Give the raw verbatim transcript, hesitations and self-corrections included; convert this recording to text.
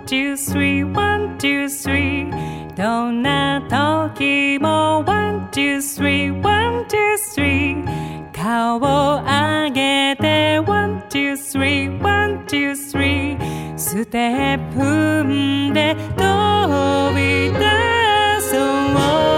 two three one two three どんな時も one two three one two three 顔を上げて one two three one two three ステップ踏んで飛び出そう